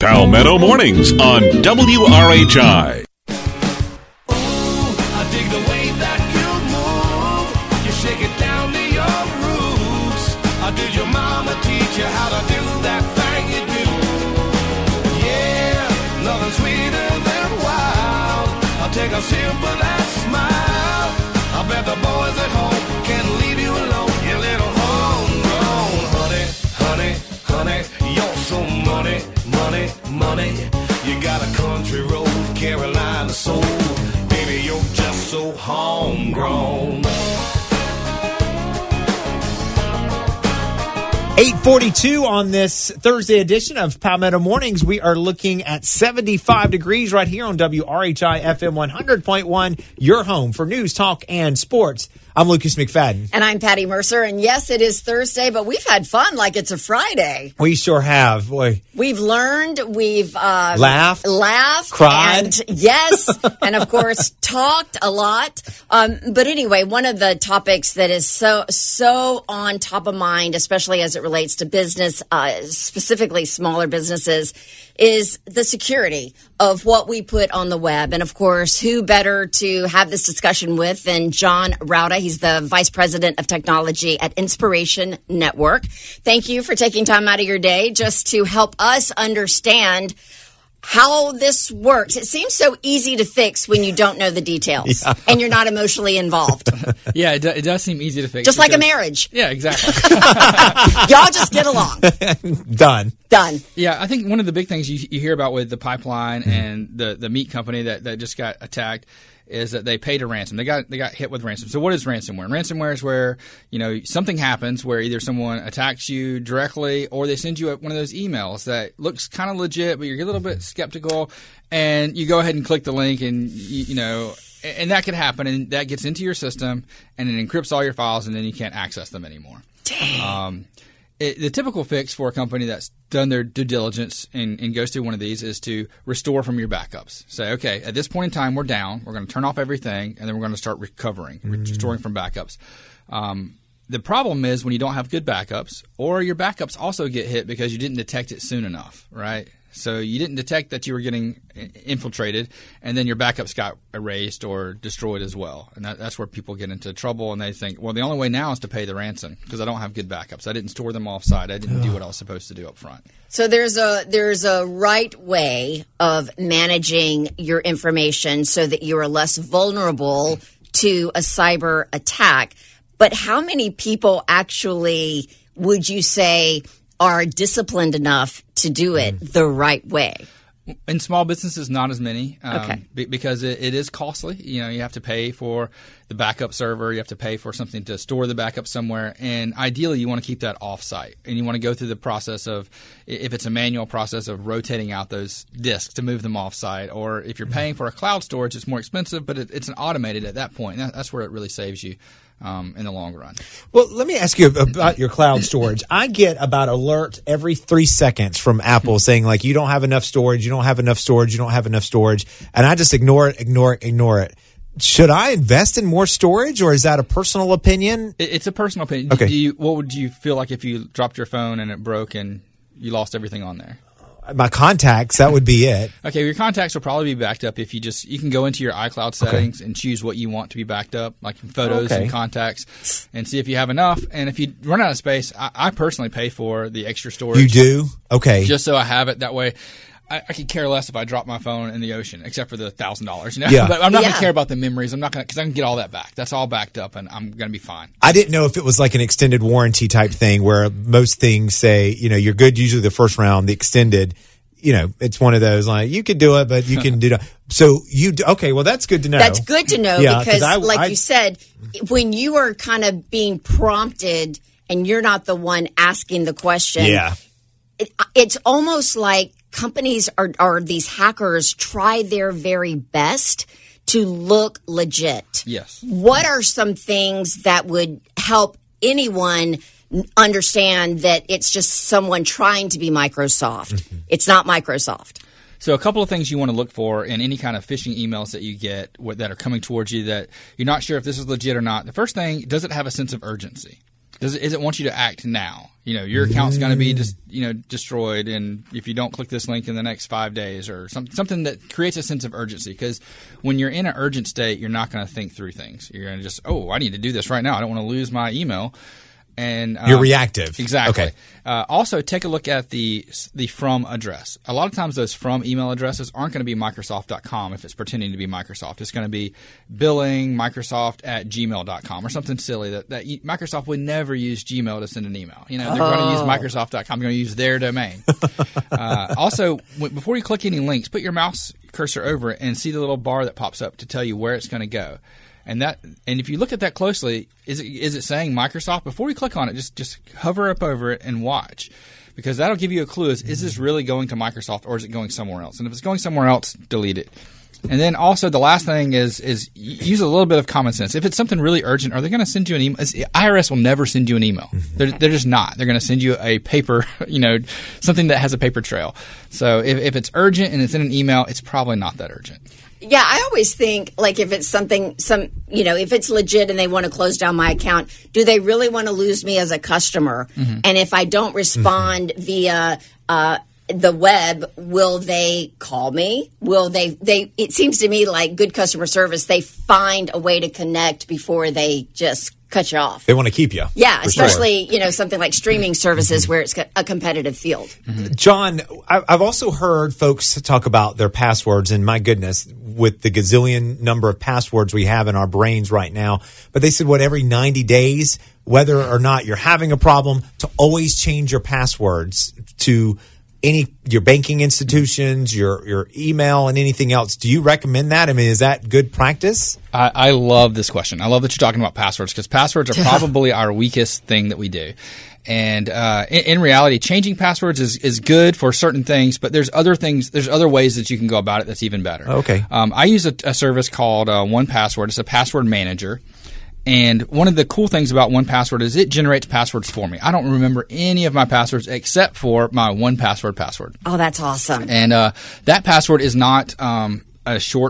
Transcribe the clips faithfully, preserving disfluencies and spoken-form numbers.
Palmetto Mornings on W R H I. Take a simple and smile. I bet the boys at home can leave you alone. You little homegrown honey, honey, honey. You're so money, money, money. You got a country road, Carolina soul. Baby, you're just so homegrown. eight forty-two on this Thursday edition of Palmetto Mornings. We are looking at seventy-five degrees right here on W R H I F M one hundred point one, your home for news, talk, and sports. I'm Lucas McFadden. And I'm Patty Mercer. And yes, it is Thursday, but we've had fun like it's a Friday. We sure have. Boy. We've learned, we've uh, laughed, laughed, cried. And yes, and of course, talked a lot. Um, but anyway, one of the topics that is so, so on top of mind, especially as it relates to business, uh, specifically smaller businesses, is the security of what we put on the web. And of course, who better to have this discussion with than John Rauda? He's the Vice President of Technology at Inspiration Network. Thank you for taking time out of your day just to help us understand how this works. It seems so easy to fix when you don't know the details yeah. and you're not emotionally involved. Yeah, it, do, it does seem easy to fix. Just because, like a marriage. Yeah, exactly. Y'all just get along. Done. Done. Yeah, I think one of the big things you, you hear about with the pipeline mm-hmm. and the, the meat company that, that just got attacked is that they paid a ransom. They got they got hit with ransom. So what is ransomware? Ransomware is where, you know, something happens where either someone attacks you directly or they send you a, one of those emails that looks kind of legit, but you're a little bit skeptical, and you go ahead and click the link, and you, you know, and that could happen, and that gets into your system, and it encrypts all your files, and then you can't access them anymore. Dang. Um, It, the typical fix for a company that's done their due diligence and, and goes through one of these is to restore from your backups. Say, okay, at this point in time, we're down. We're going to turn off everything, and then we're going to start recovering, mm-hmm. restoring from backups. Um, the problem is when you don't have good backups, or your backups also get hit because you didn't detect it soon enough, right? So you didn't detect that you were getting infiltrated, and then your backups got erased or destroyed as well. And that, that's where people get into trouble, and they think, well, the only way now is to pay the ransom because I don't have good backups. I didn't store them offsite. I didn't do what I was supposed to do up front. So there's a there's a right way of managing your information so that you are less vulnerable to a cyber attack. But how many people actually would you say are disciplined enough to do it the right way? In small businesses, not as many, um, okay. b- because it, it is costly. You know, you have to pay for the backup server, you have to pay for something to store the backup somewhere, and ideally, you want to keep that off-site, and you want to go through the process of, if it's a manual process of rotating out those disks to move them off-site, or if you're paying for a cloud storage, it's more expensive, but it, it's an automated at that point. And that, that's where it really saves you. Um, in the long run. Well, let me ask you about your cloud storage. I get about alert every three seconds from Apple saying, like, you don't have enough storage, you don't have enough storage, you don't have enough storage. And I just ignore it, ignore it, ignore it. Should I invest in more storage, or is that a personal opinion? It, it's a personal opinion. Okay. Do you, what would you feel like if you dropped your phone and it broke and you lost everything on there? My contacts, that would be it. Okay, your contacts will probably be backed up if you just – you can go into your iCloud settings okay. and choose what you want to be backed up, like photos okay. and contacts, and see if you have enough. And if you run out of space, I, I personally pay for the extra storage. You do? Okay. Just so I have it. That way I, I could care less if I drop my phone in the ocean, except for the one thousand dollars. You know? Yeah. But I'm not yeah. going to care about the memories. I'm not going to – because I can get all that back. That's all backed up, and I'm going to be fine. I didn't know if it was like an extended warranty type thing where most things say, you know, you're good usually the first round, the extended – you know, it's one of those like you could do it, but you can do it. So you do, okay? Well, that's good to know. That's good to know yeah, because, I, like I, you said, when you are kind of being prompted and you're not the one asking the question, yeah, it, it's almost like companies are, are these hackers try their very best to look legit. Yes. What are some things that would help anyone understand that it's just someone trying to be Microsoft? Mm-hmm. It's not Microsoft. So a couple of things you want to look for in any kind of phishing emails that you get that are coming towards you that you're not sure if this is legit or not. The first thing, does it have a sense of urgency? Does it, is it want you to act now? You know, your account's going to be just, you know, destroyed, and if you don't click this link in the next five days, or some, something that creates a sense of urgency. Because when you're in an urgent state, you're not going to think through things. You're going to just, oh, I need to do this right now. I don't want to lose my email. And um, you're reactive. Exactly. Okay. Uh, also, take a look at the the from address. A lot of times, those from email addresses aren't going to be Microsoft dot com if it's pretending to be Microsoft. It's going to be billing Microsoft at gmail dot com or something silly that, that you, Microsoft would never use Gmail to send an email. You know, they're Oh. going to use Microsoft dot com. They're going to use their domain. uh, also, w- before you click any links, put your mouse cursor over it and see the little bar that pops up to tell you where it's going to go. And that, and if you look at that closely, is it is it saying Microsoft? Before you click on it, just just hover up over it and watch, because that'll give you a clue. Is is this really going to Microsoft, or is it going somewhere else? And if it's going somewhere else, delete it. And then also the last thing is is use a little bit of common sense. If it's something really urgent, are they going to send you an email? I R S will never send you an email. They're, they're just not. They're going to send you a paper, you know, something that has a paper trail. So if, if it's urgent and it's in an email, it's probably not that urgent. Yeah, I always think, like, if it's something, some, you know, if it's legit and they want to close down my account, do they really want to lose me as a customer? Mm-hmm. And if I don't respond mm-hmm. via uh, the web, will they call me? Will they, they, it seems to me like good customer service, they find a way to connect before they just cut you off. They want to keep you. Yeah, for sure. especially, you know, something like streaming services Mm-hmm. where it's a competitive field. Mm-hmm. John, I- I've also heard folks talk about their passwords, and my goodness, with the gazillion number of passwords we have in our brains right now. But they said, what, every ninety days, whether or not you're having a problem, to always change your passwords to any your banking institutions, your your email, and anything else. Do you recommend that? I mean, is that good practice? I, I love this question. I love that you're talking about passwords, because passwords are probably our weakest thing that we do. And uh, in, in reality, changing passwords is, is good for certain things, but there's other things. There's other ways that you can go about it that's even better. Okay. Um, I use a, a service called uh, one password. It's a password manager. And one of the cool things about one password is it generates passwords for me. I don't remember any of my passwords except for my one password password. Oh, that's awesome. And uh, that password is not um, a short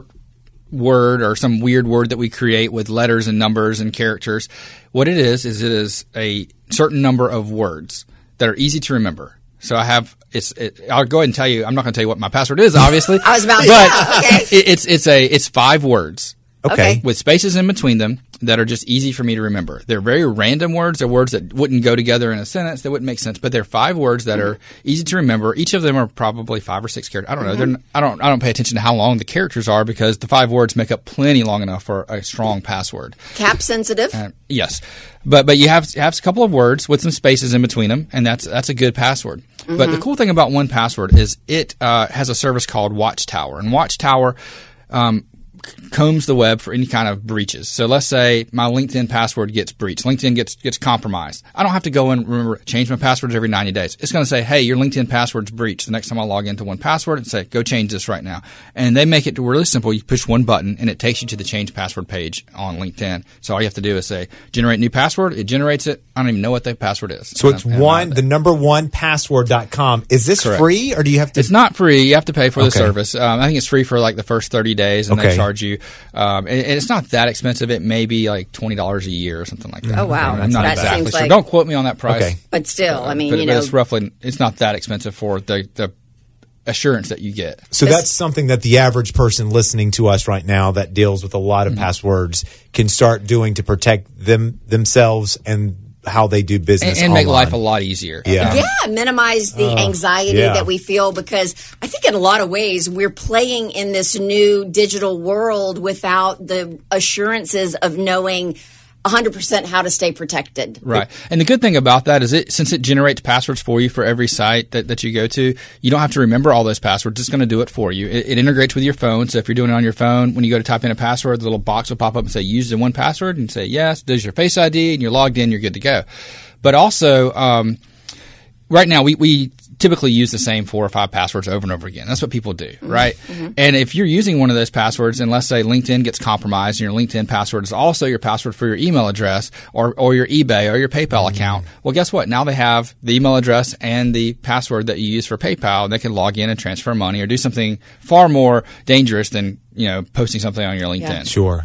word or some weird word that we create with letters and numbers and characters. What it is is it is a certain number of words that are easy to remember. So I have it's. It, I'll go ahead and tell you. I'm not going to tell you what my password is, obviously. I was about to. but Yeah, okay. it, it's it's a it's five words. Okay. With spaces in between them that are just easy for me to remember. They're very random words. They're words that wouldn't go together in a sentence. They wouldn't make sense. But they're five words that are easy to remember. Each of them are probably five or six characters. I don't know. They're, I don't. I don't pay attention to how long the characters are, because the five words make up plenty long enough for a strong password. Cap sensitive. Uh, yes, but but you have you have a couple of words with some spaces in between them, and that's that's a good password. Mm-hmm. But the cool thing about one password is it uh, has a service called Watchtower, and Watchtower Um, combs the web for any kind of breaches. So let's say my LinkedIn password gets breached. LinkedIn gets gets compromised. I don't have to go and remember change my passwords every ninety days. It's going to say, hey, your LinkedIn password's breached. The next time I log into one password, and say, go change this right now. And they make it really simple. You push one button and it takes you to the change password page on LinkedIn. So all you have to do is say, generate new password. It generates it. I don't even know what the password is. So it's And I'm- one, and the number one password dot com. Is this Correct. free, or do you have to? It's not free. You have to pay for the Okay. service. Um, I think it's free for like the first thirty days, and Okay. they charge you. Um, and, and it's not that expensive. It may be like twenty dollars a year or something like that. Oh, wow. I'm not That exactly seems sure. like- Don't quote me on that price. Okay. But still, I mean, but, you but know, it's roughly. It's not that expensive for the the assurance that you get. So This- that's something that the average person listening to us right now that deals with a lot of Mm-hmm. passwords can start doing to protect them themselves and how they do And, business and make online. life a lot easier. Yeah. yeah, minimize the anxiety yeah. that we feel, because I think in a lot of ways we're playing in this new digital world without the assurances of knowing one hundred percent how to stay protected. Right. And the good thing about that is it since it generates passwords for you for every site that, that you go to, you don't have to remember all those passwords. It's going to do it for you. It, it integrates with your phone. So if you're doing it on your phone, when you go to type in a password, the little box will pop up and say, use the one password, and say yes, does your Face I D, and you're logged in, you're good to go. But also, um, right now we, we typically use the same four or five passwords over and over again. That's what people do, right? Mm-hmm. And if you're using one of those passwords, and let's say LinkedIn gets compromised and your LinkedIn password is also your password for your email address or, or your eBay or your PayPal Mm-hmm. account, well, guess what? Now they have the email address and the password that you use for PayPal, and they can log in and transfer money or do something far more dangerous than, you know, posting something on your LinkedIn. Yeah. Sure.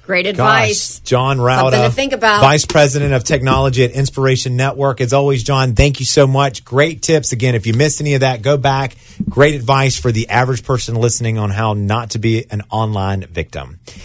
Great Gosh, advice. John Rauda, Something to think about. Vice President of Technology at Inspiration Network. As always, John, thank you so much. Great tips. Again, if you missed any of that, go back. Great advice for the average person listening on how not to be an online victim.